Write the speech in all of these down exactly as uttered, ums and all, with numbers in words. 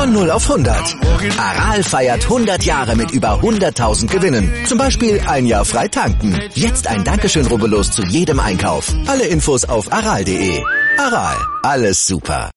Von null auf hundert. Aral feiert hundert Jahre mit über hunderttausend Gewinnen. Zum Beispiel ein Jahr frei tanken. Jetzt ein Dankeschön, rubbellos zu jedem Einkauf. Alle Infos auf aral punkt de. Aral, alles super.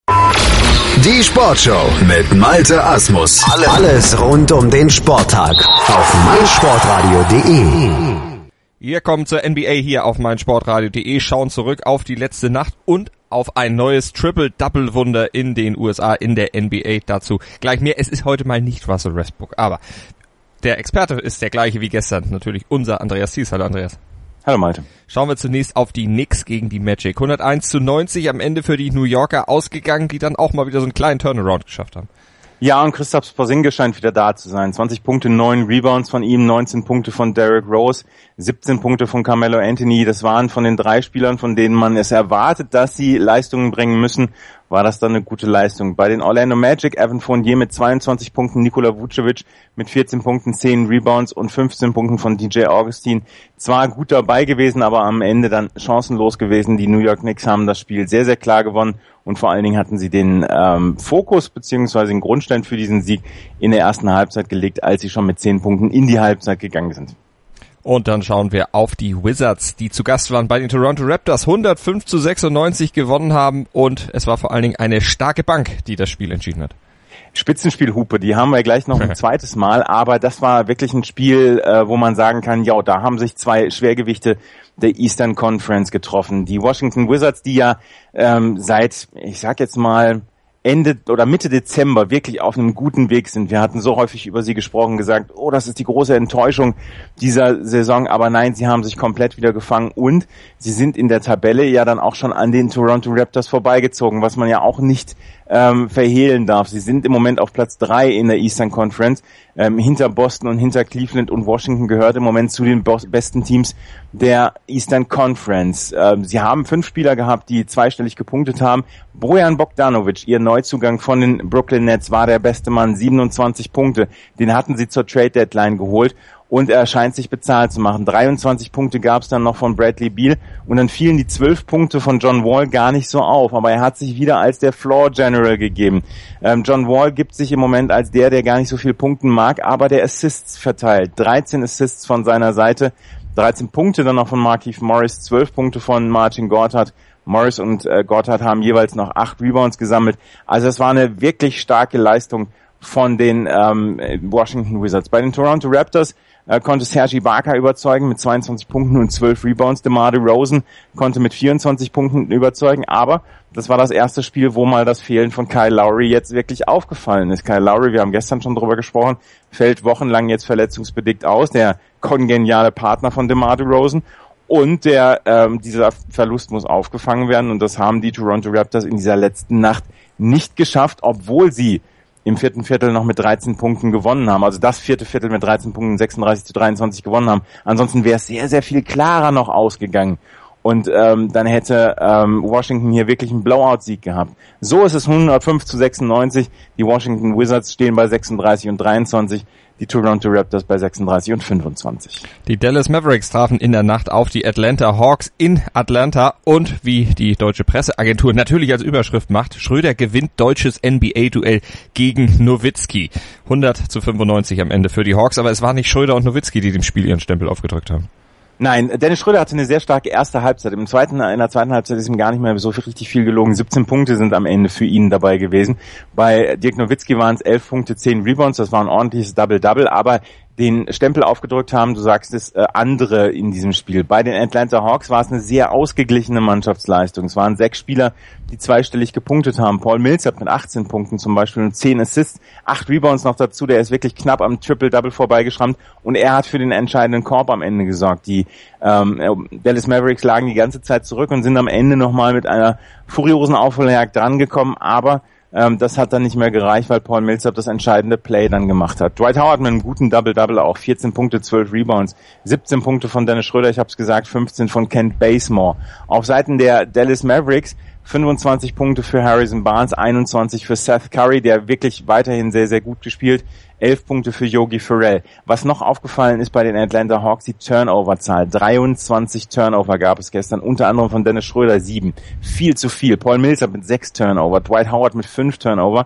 Die Sportshow mit Malte Asmus. Alles rund um den Sporttag auf meinsportradio punkt de. Wir kommen zur N B A hier auf meinsportradio punkt de, schauen zurück auf die letzte Nacht und auf ein neues Triple-Double-Wunder in den U S A in der N B A. Dazu gleich mehr. Es ist heute mal nicht Russell Westbrook, aber der Experte ist der gleiche wie gestern. Natürlich unser Andreas Thies. Hallo Andreas. Hallo Malte. Schauen wir zunächst auf die Knicks gegen die Magic. hunderteins zu neunzig am Ende für die New Yorker ausgegangen, die dann auch mal wieder so einen kleinen Turnaround geschafft haben. Ja, und Kristaps Porzingis scheint wieder da zu sein. zwanzig Punkte, neun Rebounds von ihm, neunzehn Punkte von Derrick Rose, siebzehn Punkte von Carmelo Anthony. Das waren von den drei Spielern, von denen man es erwartet, dass sie Leistungen bringen müssen, war das dann eine gute Leistung. Bei den Orlando Magic, Evan Fournier mit zweiundzwanzig Punkten, Nikola Vucevic mit vierzehn Punkten, zehn Rebounds und fünfzehn Punkten von D J Augustin. Zwar gut dabei gewesen, aber am Ende dann chancenlos gewesen. Die New York Knicks haben das Spiel sehr, sehr klar gewonnen und vor allen Dingen hatten sie den ähm, Fokus bzw. den Grundstein für diesen Sieg in der ersten Halbzeit gelegt, als sie schon mit zehn Punkten in die Halbzeit gegangen sind. Und dann schauen wir auf die Wizards, die zu Gast waren bei den Toronto Raptors, hundertfünf zu sechsundneunzig gewonnen haben und es war vor allen Dingen eine starke Bank, die das Spiel entschieden hat. Spitzenspielhupe, die haben wir gleich noch ein zweites Mal, aber das war wirklich ein Spiel, äh, wo man sagen kann, ja, da haben sich zwei Schwergewichte der Eastern Conference getroffen. Die Washington Wizards, die ja ähm, seit, ich sag jetzt mal, Ende oder Mitte Dezember wirklich auf einem guten Weg sind. Wir hatten so häufig über sie gesprochen, gesagt, oh, das ist die große Enttäuschung dieser Saison, aber nein, sie haben sich komplett wieder gefangen und sie sind in der Tabelle ja dann auch schon an den Toronto Raptors vorbeigezogen, was man ja auch nicht ähm, verhehlen darf. Sie sind im Moment auf Platz drei in der Eastern Conference, ähm, hinter Boston und hinter Cleveland, und Washington gehört im Moment zu den besten Teams der Eastern Conference. Ähm, sie haben fünf Spieler gehabt, die zweistellig gepunktet haben. Bojan Bogdanovic, ihr Neuzugang von den Brooklyn Nets, war der beste Mann, siebenundzwanzig Punkte. Den hatten sie zur Trade Deadline geholt und er scheint sich bezahlt zu machen. dreiundzwanzig Punkte gab es dann noch von Bradley Beal und dann fielen die zwölf Punkte von John Wall gar nicht so auf, aber er hat sich wieder als der Floor General gegeben. Ähm, John Wall gibt sich im Moment als der, der gar nicht so viel punkten mag, aber der Assists verteilt. dreizehn Assists von seiner Seite, dreizehn Punkte dann noch von Markieff Morris, zwölf Punkte von Marcin Gortat. Morris und äh, Gortat haben jeweils noch acht Rebounds gesammelt. Also es war eine wirklich starke Leistung von den ähm, Washington Wizards. Bei den Toronto Raptors äh, konnte Serge Ibaka überzeugen mit zweiundzwanzig Punkten und zwölf Rebounds. DeMar DeRozan konnte mit vierundzwanzig Punkten überzeugen, aber das war das erste Spiel, wo mal das Fehlen von Kyle Lowry jetzt wirklich aufgefallen ist. Kyle Lowry, wir haben gestern schon drüber gesprochen, fällt wochenlang jetzt verletzungsbedingt aus, der kongeniale Partner von DeMar DeRozan. Und der ähm, dieser Verlust muss aufgefangen werden und das haben die Toronto Raptors in dieser letzten Nacht nicht geschafft, obwohl sie im vierten Viertel noch mit dreizehn Punkten gewonnen haben. Also das vierte Viertel mit dreizehn Punkten, sechsunddreißig zu dreiundzwanzig gewonnen haben. Ansonsten wäre es sehr, sehr viel klarer noch ausgegangen. Und ähm, dann hätte ähm, Washington hier wirklich einen Blowout-Sieg gehabt. So ist es hundertfünf zu sechsundneunzig. Die Washington Wizards stehen bei sechsunddreißig und dreiundzwanzig. Die Toronto Raptors bei sechsunddreißig und fünfundzwanzig. Die Dallas Mavericks trafen in der Nacht auf die Atlanta Hawks in Atlanta und wie die deutsche Presseagentur natürlich als Überschrift macht, Schröder gewinnt deutsches N B A-Duell gegen Nowitzki. hundert zu fünfundneunzig am Ende für die Hawks, aber es waren nicht Schröder und Nowitzki, die dem Spiel ihren Stempel aufgedrückt haben. Nein, Dennis Schröder hatte eine sehr starke erste Halbzeit. Im zweiten, in der zweiten Halbzeit ist ihm gar nicht mehr so viel, richtig viel gelungen. siebzehn Punkte sind am Ende für ihn dabei gewesen. Bei Dirk Nowitzki waren es elf Punkte, zehn Rebounds. Das war ein ordentliches Double-Double, aber den Stempel aufgedrückt haben, du sagst es, äh, andere in diesem Spiel. Bei den Atlanta Hawks war es eine sehr ausgeglichene Mannschaftsleistung. Es waren sechs Spieler, die zweistellig gepunktet haben. Paul Millsap mit achtzehn Punkten zum Beispiel und zehn Assists, acht Rebounds noch dazu. Der ist wirklich knapp am Triple-Double vorbeigeschrammt und er hat für den entscheidenden Korb am Ende gesorgt. Die ähm, Dallas Mavericks lagen die ganze Zeit zurück und sind am Ende nochmal mit einer furiosen Aufholjagd drangekommen, aber Ähm, das hat dann nicht mehr gereicht, weil Paul Millsap das entscheidende Play dann gemacht hat. Dwight Howard mit einem guten Double-Double auch, vierzehn Punkte, zwölf Rebounds, siebzehn Punkte von Dennis Schröder, ich habe es gesagt, fünfzehn von Kent Bazemore. Auf Seiten der Dallas Mavericks fünfundzwanzig Punkte für Harrison Barnes, einundzwanzig für Seth Curry, der wirklich weiterhin sehr, sehr gut gespielt, elf Punkte für Yogi Ferrell. Was noch aufgefallen ist bei den Atlanta Hawks, die Turnover-Zahl. dreiundzwanzig Turnover gab es gestern, unter anderem von Dennis Schröder sieben. Viel zu viel. Paul Millsap mit sechs Turnover, Dwight Howard mit fünf Turnover.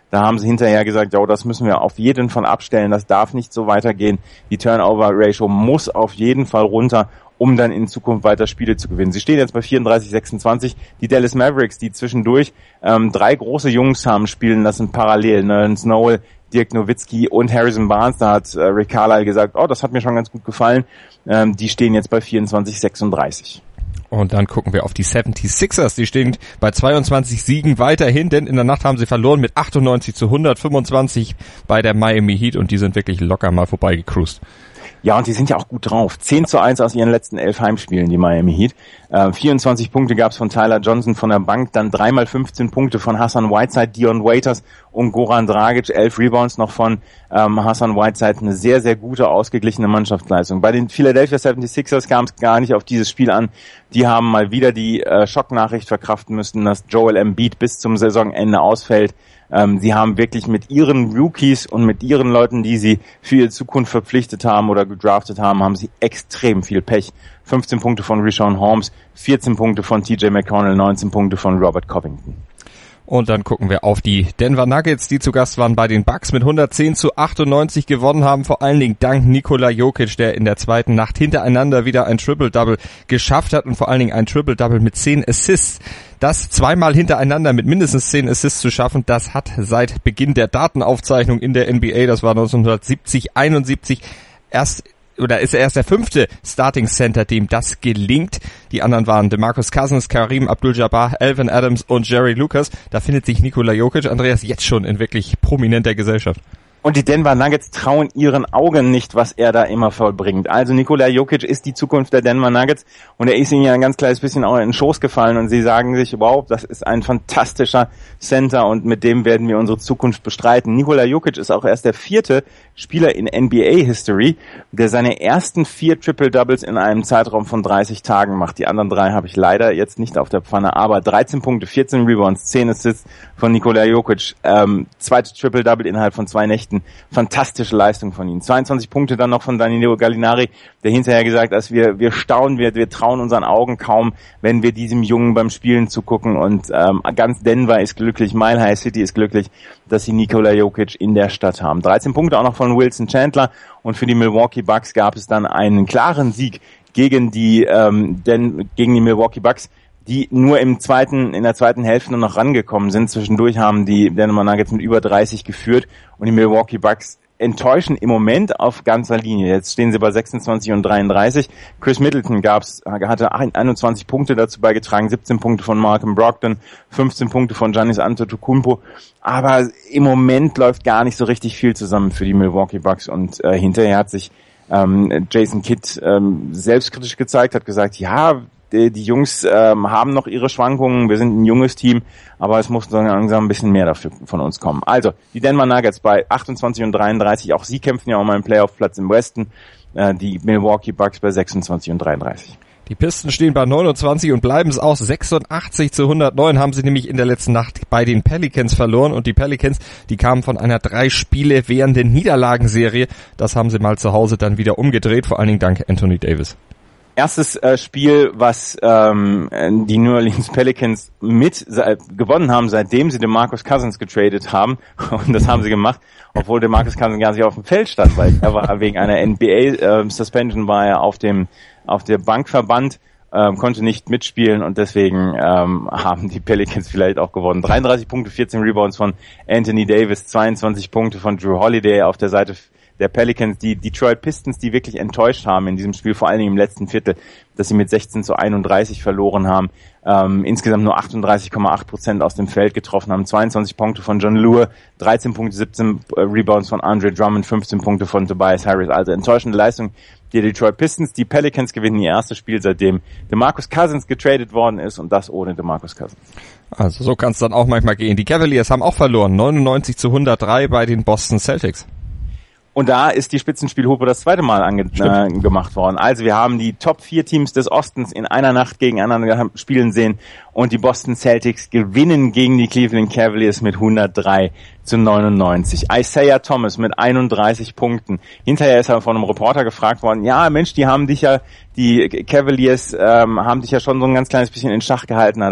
Da haben sie hinterher gesagt, ja, das müssen wir auf jeden Fall abstellen, das darf nicht so weitergehen. Die Turnover-Ratio muss auf jeden Fall runter, um dann in Zukunft weiter Spiele zu gewinnen. Sie stehen jetzt bei vierunddreißig sechsundzwanzig. Die Dallas Mavericks, die zwischendurch ähm, drei große Jungs haben spielen lassen, parallel, ne? Snowell, Dirk Nowitzki und Harrison Barnes. Da hat äh, Rick Carlisle gesagt, oh, das hat mir schon ganz gut gefallen. Ähm, die stehen jetzt bei vierundzwanzig sechsunddreißig. Und dann gucken wir auf die seventy-sixers. Die stehen bei zweiundzwanzig Siegen weiterhin, denn in der Nacht haben sie verloren mit achtundneunzig zu hundertfünfundzwanzig bei der Miami Heat und die sind wirklich locker mal vorbeigecruised. Ja, und die sind ja auch gut drauf. zehn zu eins aus ihren letzten elf Heimspielen, die Miami Heat. Äh, vierundzwanzig Punkte gab's von Tyler Johnson von der Bank, dann dreimal fünfzehn Punkte von Hassan Whiteside, Dion Waiters und Goran Dragic, elf Rebounds noch von ähm, Hassan Whiteside. Eine sehr, sehr gute, ausgeglichene Mannschaftsleistung. Bei den Philadelphia seventy-sixers kam es gar nicht auf dieses Spiel an. Die haben mal wieder die äh, Schocknachricht verkraften müssen, dass Joel Embiid bis zum Saisonende ausfällt. Ähm, sie haben wirklich mit ihren Rookies und mit ihren Leuten, die sie für ihre Zukunft verpflichtet haben oder gedraftet haben, haben sie extrem viel Pech. fünfzehn Punkte von Richaun Holmes, vierzehn Punkte von T J McConnell, neunzehn Punkte von Robert Covington. Und dann gucken wir auf die Denver Nuggets, die zu Gast waren bei den Bucks mit hundertzehn zu achtundneunzig gewonnen haben, vor allen Dingen dank Nikola Jokic, der in der zweiten Nacht hintereinander wieder ein Triple-Double geschafft hat und vor allen Dingen ein Triple-Double mit zehn Assists. Das zweimal hintereinander mit mindestens zehn Assists zu schaffen, das hat seit Beginn der Datenaufzeichnung in der N B A, das war neunzehnhundertsiebzig, einundsiebzig, erst oder ist er erst der fünfte Starting Center, dem das gelingt. Die anderen waren DeMarcus Cousins, Kareem Abdul-Jabbar, Alvin Adams und Jerry Lucas. Da findet sich Nikola Jokic, Andreas, jetzt schon in wirklich prominenter Gesellschaft. Und die Denver Nuggets trauen ihren Augen nicht, was er da immer vollbringt. Also Nikola Jokic ist die Zukunft der Denver Nuggets und er ist ihnen ja ein ganz kleines bisschen auch in den Schoß gefallen und sie sagen sich, wow, das ist ein fantastischer Center und mit dem werden wir unsere Zukunft bestreiten. Nikola Jokic ist auch erst der vierte Spieler in N B A-History, der seine ersten vier Triple-Doubles in einem Zeitraum von dreißig Tagen macht. Die anderen drei habe ich leider jetzt nicht auf der Pfanne, aber dreizehn Punkte, vierzehn Rebounds, zehn Assists von Nikola Jokic, ähm, zweite Triple-Double innerhalb von zwei Nächten. Fantastische Leistung von ihm. zweiundzwanzig Punkte dann noch von Danilo Gallinari, der hinterher gesagt hat, wir, wir staunen, wir, wir trauen unseren Augen kaum, wenn wir diesem Jungen beim Spielen zugucken und ähm, ganz Denver ist glücklich, Mile High City ist glücklich, dass sie Nikola Jokic in der Stadt haben. dreizehn Punkte auch noch von Wilson Chandler und für die Milwaukee Bucks gab es dann einen klaren Sieg gegen die, ähm, denn, gegen die Milwaukee Bucks, die nur im zweiten, in der zweiten Hälfte nur noch rangekommen sind. Zwischendurch haben die Denver Nuggets mit über dreißig geführt und die Milwaukee Bucks enttäuschen im Moment auf ganzer Linie. Jetzt stehen sie bei sechsundzwanzig und dreiunddreißig. Chris Middleton gab's, hatte einundzwanzig Punkte dazu beigetragen, siebzehn Punkte von Malcolm Brogdon, fünfzehn Punkte von Giannis Antetokounmpo. Aber im Moment läuft gar nicht so richtig viel zusammen für die Milwaukee Bucks und äh, hinterher hat sich ähm, Jason Kidd ähm, selbstkritisch gezeigt, hat gesagt, ja, Die, die Jungs ähm, haben noch ihre Schwankungen, wir sind ein junges Team, aber es muss dann langsam ein bisschen mehr dafür von uns kommen. Also, die Denver Nuggets bei achtundzwanzig und dreiunddreißig, auch sie kämpfen ja um einen Playoff-Platz im Westen, äh, die Milwaukee Bucks bei sechsundzwanzig und dreiunddreißig. Die Pistons stehen bei neunundzwanzig und bleiben es aus. sechsundachtzig zu hundertneun haben sie nämlich in der letzten Nacht bei den Pelicans verloren. Und die Pelicans, die kamen von einer drei Spiele währenden Niederlagenserie. Das haben sie mal zu Hause dann wieder umgedreht, vor allen Dingen dank Anthony Davis. Erstes äh, Spiel, was ähm, die New Orleans Pelicans mit äh, gewonnen haben, seitdem sie DeMarcus Cousins getradet haben. Und das haben sie gemacht, obwohl DeMarcus Cousins gar nicht auf dem Feld stand, weil er war wegen einer N B A-Suspension äh, war er auf dem auf der Bank verbannt, ähm, konnte nicht mitspielen und deswegen ähm, haben die Pelicans vielleicht auch gewonnen. dreiunddreißig Punkte, vierzehn Rebounds von Anthony Davis, zweiundzwanzig Punkte von Drew Holiday auf der Seite der Pelicans, die Detroit Pistons, die wirklich enttäuscht haben in diesem Spiel, vor allen Dingen im letzten Viertel, dass sie mit sechzehn zu einunddreißig verloren haben, ähm, insgesamt nur achtunddreißig Komma acht Prozent aus dem Feld getroffen haben, zweiundzwanzig Punkte von John Lure, dreizehn Punkte, siebzehn äh, Rebounds von Andre Drummond, fünfzehn Punkte von Tobias Harris, also enttäuschende Leistung der Detroit Pistons. Die Pelicans gewinnen ihr erstes Spiel, seitdem DeMarcus Cousins getradet worden ist und das ohne DeMarcus Cousins. Also so kann es dann auch manchmal gehen. Die Cavaliers haben auch verloren, neunundneunzig zu hundertdrei bei den Boston Celtics. Und da ist die Spitzenspielhupe das zweite Mal ange- äh, gemacht worden. Also wir haben die Top vier Teams des Ostens in einer Nacht gegeneinander spielen sehen und die Boston Celtics gewinnen gegen die Cleveland Cavaliers mit hundertdrei zu neunundneunzig. Isaiah Thomas mit einunddreißig Punkten. Hinterher ist er von einem Reporter gefragt worden, ja Mensch, die haben dich ja, die Cavaliers ähm, haben dich ja schon so ein ganz kleines bisschen in Schach gehalten, hat er gesagt.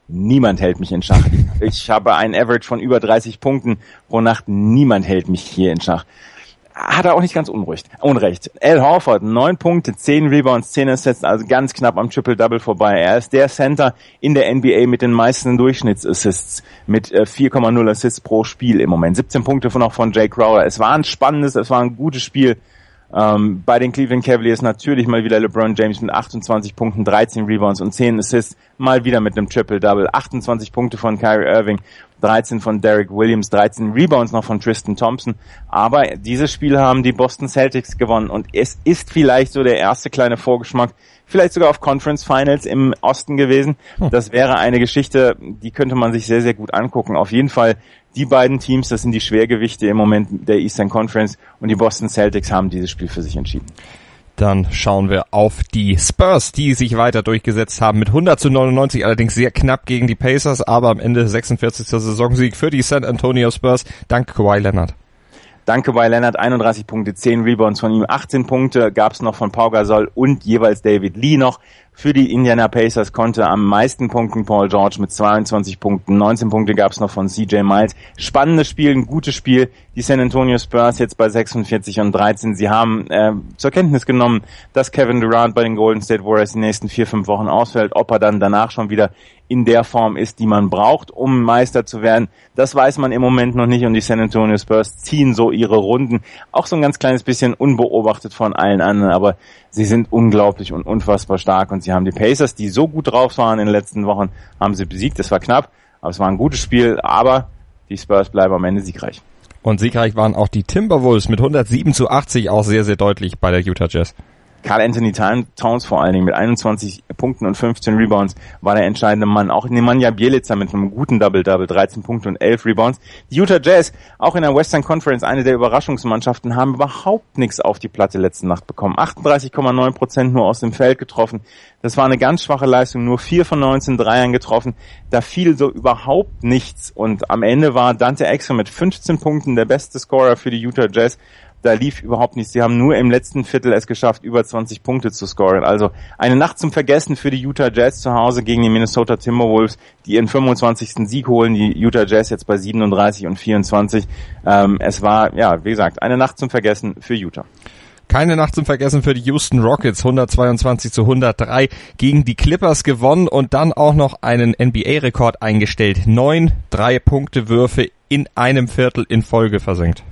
Niemand hält mich in Schach. Ich habe einen Average von über dreißig Punkten pro Nacht. Niemand hält mich hier in Schach. Hat er auch nicht ganz unrecht. Unrecht. Al Horford, neun Punkte, zehn Rebounds, zehn Assists, also ganz knapp am Triple-Double vorbei. Er ist der Center in der N B A mit den meisten Durchschnittsassists, mit vier Komma null Assists pro Spiel im Moment. siebzehn Punkte von auch von Jay Crowder. Es war ein spannendes, es war ein gutes Spiel. Ähm, bei den Cleveland Cavaliers natürlich mal wieder LeBron James mit achtundzwanzig Punkten, dreizehn Rebounds und zehn Assists, mal wieder mit einem Triple-Double. achtundzwanzig Punkte von Kyrie Irving, dreizehn von Derek Williams, dreizehn Rebounds noch von Tristan Thompson. Aber dieses Spiel haben die Boston Celtics gewonnen und es ist vielleicht so der erste kleine Vorgeschmack, vielleicht sogar auf Conference Finals im Osten gewesen. Das wäre eine Geschichte, die könnte man sich sehr, sehr gut angucken. Auf jeden Fall die beiden Teams, das sind die Schwergewichte im Moment der Eastern Conference und die Boston Celtics haben dieses Spiel für sich entschieden. Dann schauen wir auf die Spurs, die sich weiter durchgesetzt haben mit hundert zu neunundneunzig, allerdings sehr knapp gegen die Pacers, aber am Ende sechsundvierzigster Saisonsieg für die San Antonio Spurs, dank Kawhi Leonard. Danke bei Leonard, einunddreißig Punkte, zehn Rebounds von ihm, achtzehn Punkte gab es noch von Pau Gasol und jeweils David Lee noch. Für die Indiana Pacers konnte am meisten Punkten Paul George mit zweiundzwanzig Punkten, neunzehn Punkte gab es noch von C J Miles. Spannendes Spiel, ein gutes Spiel. Die San Antonio Spurs jetzt bei sechsundvierzig und dreizehn. Sie haben äh, zur Kenntnis genommen, dass Kevin Durant bei den Golden State Warriors die nächsten vier, fünf Wochen ausfällt. Ob er dann danach schon wieder in der Form ist, die man braucht, um Meister zu werden, das weiß man im Moment noch nicht und die San Antonio Spurs ziehen so ihre Runden. Auch so ein ganz kleines bisschen unbeobachtet von allen anderen, aber sie sind unglaublich und unfassbar stark und sie haben die Pacers, die so gut drauf waren in den letzten Wochen, haben sie besiegt. Es war knapp, aber es war ein gutes Spiel, aber die Spurs bleiben am Ende siegreich. Und siegreich waren auch die Timberwolves mit hundertsieben zu achtzig, auch sehr, sehr deutlich bei der Utah Jazz. Karl Anthony Towns vor allen Dingen mit einundzwanzig Punkten und fünfzehn Rebounds war der entscheidende Mann. Auch Nemanja Bjelica mit einem guten Double-Double, dreizehn Punkte und elf Rebounds. Die Utah Jazz, auch in der Western Conference, eine der Überraschungsmannschaften, haben überhaupt nichts auf die Platte letzte Nacht bekommen. achtunddreißig Komma neun Prozent nur aus dem Feld getroffen. Das war eine ganz schwache Leistung, nur vier von neunzehn Dreiern getroffen. Da fiel so überhaupt nichts. Und am Ende war Dante Exum mit fünfzehn Punkten der beste Scorer für die Utah Jazz. Da lief überhaupt nichts. Sie haben nur im letzten Viertel es geschafft, über zwanzig Punkte zu scoren. Also eine Nacht zum Vergessen für die Utah Jazz zu Hause gegen die Minnesota Timberwolves, die ihren fünfundzwanzigsten Sieg holen. Die Utah Jazz jetzt bei siebenunddreißig und vierundzwanzig. Ähm, es war, ja, wie gesagt, eine Nacht zum Vergessen für Utah. Keine Nacht zum Vergessen für die Houston Rockets, hundertzweiundzwanzig zu hundertdrei gegen die Clippers gewonnen und dann auch noch einen N B A-Rekord eingestellt. Neun Drei-Punkte-Würfe in einem Viertel in Folge versenkt.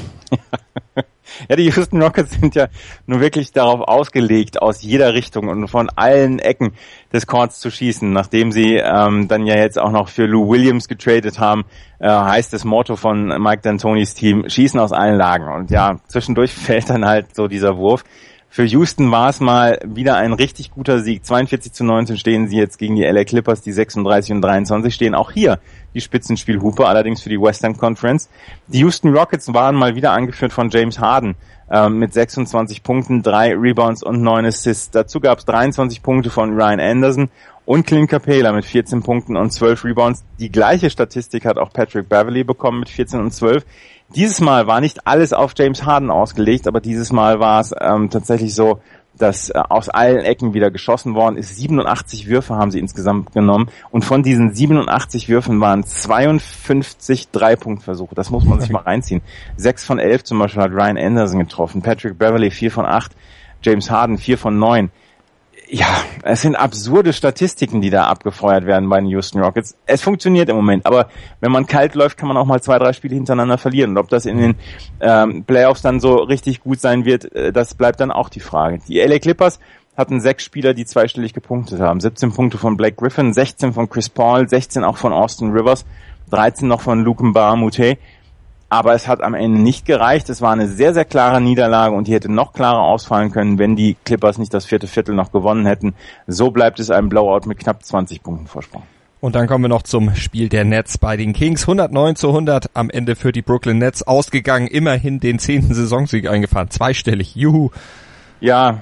Ja, die Houston Rockets sind ja nun wirklich darauf ausgelegt, aus jeder Richtung und von allen Ecken des Courts zu schießen. Nachdem sie ähm, dann ja jetzt auch noch für Lou Williams getradet haben, äh, heißt das Motto von Mike D'Antonis Team, schießen aus allen Lagen. Und ja, zwischendurch fällt dann halt so dieser Wurf. Für Houston war es mal wieder ein richtig guter Sieg. zweiundvierzig zu neunzehn stehen sie jetzt gegen die L A Clippers, die sechsunddreißig und dreiundzwanzig stehen. Auch hier die Spitzenspielhupe, allerdings für die Western Conference. Die Houston Rockets waren mal wieder angeführt von James Harden äh, mit sechsundzwanzig Punkten, drei Rebounds und neun Assists. Dazu gab es dreiundzwanzig Punkte von Ryan Anderson und Clint Capela mit vierzehn Punkten und zwölf Rebounds. Die gleiche Statistik hat auch Patrick Beverley bekommen mit vierzehn und zwölf. Dieses Mal war nicht alles auf James Harden ausgelegt, aber dieses Mal war es ähm, tatsächlich so, dass äh, aus allen Ecken wieder geschossen worden ist. siebenundachtzig Würfe haben sie insgesamt genommen und von diesen siebenundachtzig Würfen waren zweiundfünfzig Drei-Punkt-Versuche. Das muss man sich mal reinziehen. Sechs von elf zum Beispiel hat Ryan Anderson getroffen, Patrick Beverley vier von acht, James Harden vier von neun. Ja, es sind absurde Statistiken, die da abgefeuert werden bei den Houston Rockets. Es funktioniert im Moment, aber wenn man kalt läuft, kann man auch mal zwei, drei Spiele hintereinander verlieren. Und ob das in den ähm, Playoffs dann so richtig gut sein wird, äh, das bleibt dann auch die Frage. Die L A Clippers hatten sechs Spieler, die zweistellig gepunktet haben. siebzehn Punkte von Blake Griffin, sechzehn von Chris Paul, sechzehn auch von Austin Rivers, dreizehn noch von Luke Mbah-a-Moute. Aber es hat am Ende nicht gereicht. Es war eine sehr, sehr klare Niederlage und die hätte noch klarer ausfallen können, wenn die Clippers nicht das vierte Viertel noch gewonnen hätten. So bleibt es ein Blowout mit knapp zwanzig Punkten Vorsprung. Und dann kommen wir noch zum Spiel der Nets bei den Kings. hundertneun zu hundert am Ende für die Brooklyn Nets ausgegangen. Immerhin den zehnten Saisonsieg eingefahren. Zweistellig. Juhu. Ja.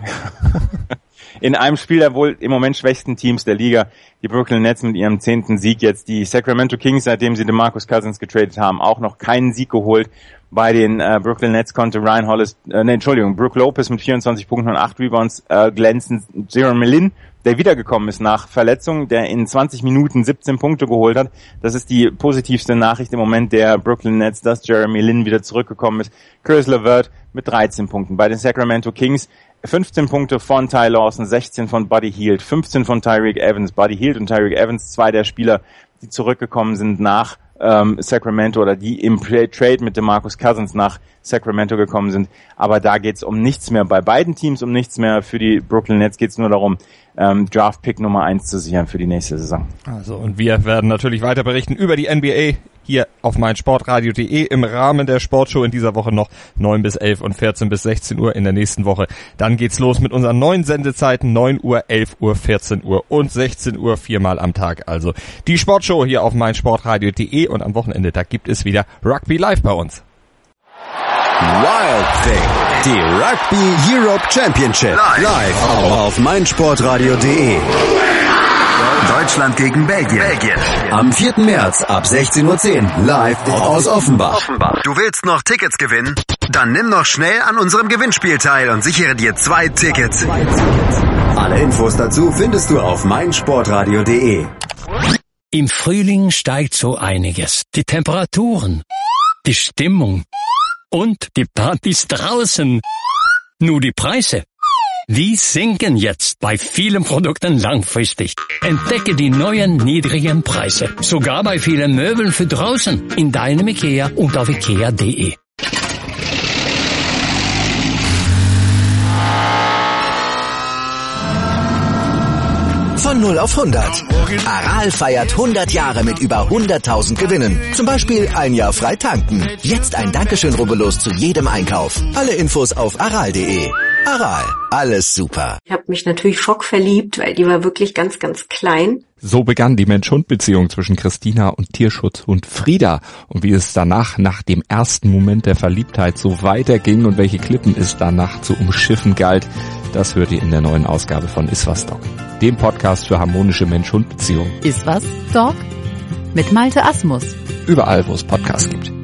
In einem Spiel der wohl im Moment schwächsten Teams der Liga, die Brooklyn Nets mit ihrem zehnten Sieg jetzt. Die Sacramento Kings, seitdem sie DeMarcus Cousins getradet haben, auch noch keinen Sieg geholt. Bei den äh, Brooklyn Nets konnte Ryan Hollis, äh, nee, Entschuldigung, Brook Lopez mit vierundzwanzig Punkten und acht Rebounds äh, glänzen. Jeremy Lin, der wiedergekommen ist nach Verletzung, der in zwanzig Minuten siebzehn Punkte geholt hat. Das ist die positivste Nachricht im Moment der Brooklyn Nets, dass Jeremy Lin wieder zurückgekommen ist. Caris LeVert mit dreizehn Punkten. Bei den Sacramento Kings fünfzehn Punkte von Ty Lawson, sechzehn von Buddy Hield, fünfzehn von Tyreke Evans. Buddy Hield und Tyreke Evans, zwei der Spieler, die zurückgekommen sind nach ähm, Sacramento oder die im Trade mit DeMarcus Cousins nach Sacramento gekommen sind. Aber da geht's um nichts mehr. Bei beiden Teams um nichts mehr. Für die Brooklyn Nets geht's nur darum, ähm, Draft-Pick Nummer eins zu sichern für die nächste Saison. Also, und wir werden natürlich weiter berichten über die N B A hier auf meinsportradio punkt de im Rahmen der Sportshow in dieser Woche noch neun bis elf und vierzehn bis sechzehn Uhr in der nächsten Woche. Dann geht's los mit unseren neuen Sendezeiten, neun Uhr, elf Uhr, vierzehn Uhr und sechzehn Uhr, viermal am Tag. Also die Sportshow hier auf meinsportradio punkt de und am Wochenende, da gibt es wieder Rugby Live bei uns. Wild Thing, die Rugby Europe Championship, live auf meinsportradio punkt de. Deutschland gegen Belgien. Belgien. Am vierten März ab sechzehn Uhr zehn live aus Offenbach. Offenbach. Du willst noch Tickets gewinnen? Dann nimm noch schnell an unserem Gewinnspiel teil und sichere dir zwei Tickets. Alle Infos dazu findest du auf meinsportradio punkt de. Im Frühling steigt so einiges. Die Temperaturen, die Stimmung und die Partys draußen. Nur die Preise, die sinken jetzt bei vielen Produkten langfristig. Entdecke die neuen niedrigen Preise. Sogar bei vielen Möbeln für draußen. In deinem IKEA und auf ikea punkt de. Von null auf hundert. Aral feiert hundert Jahre mit über hunderttausend Gewinnen. Zum Beispiel ein Jahr frei tanken. Jetzt ein Dankeschön, rubbellos zu jedem Einkauf. Alle Infos auf aral punkt de. Aral, alles super. Ich habe mich natürlich schockverliebt, weil die war wirklich ganz, ganz klein. So begann die Mensch-Hund-Beziehung zwischen Christina und Tierschutzhund Frieda. Und wie es danach, nach dem ersten Moment der Verliebtheit, so weiterging und welche Klippen es danach zu umschiffen galt, das hört ihr in der neuen Ausgabe von Iswas Dog, dem Podcast für harmonische Mensch-Hund-Beziehungen. Iswas Dog? Mit Malte Asmus. Überall, wo es Podcasts gibt.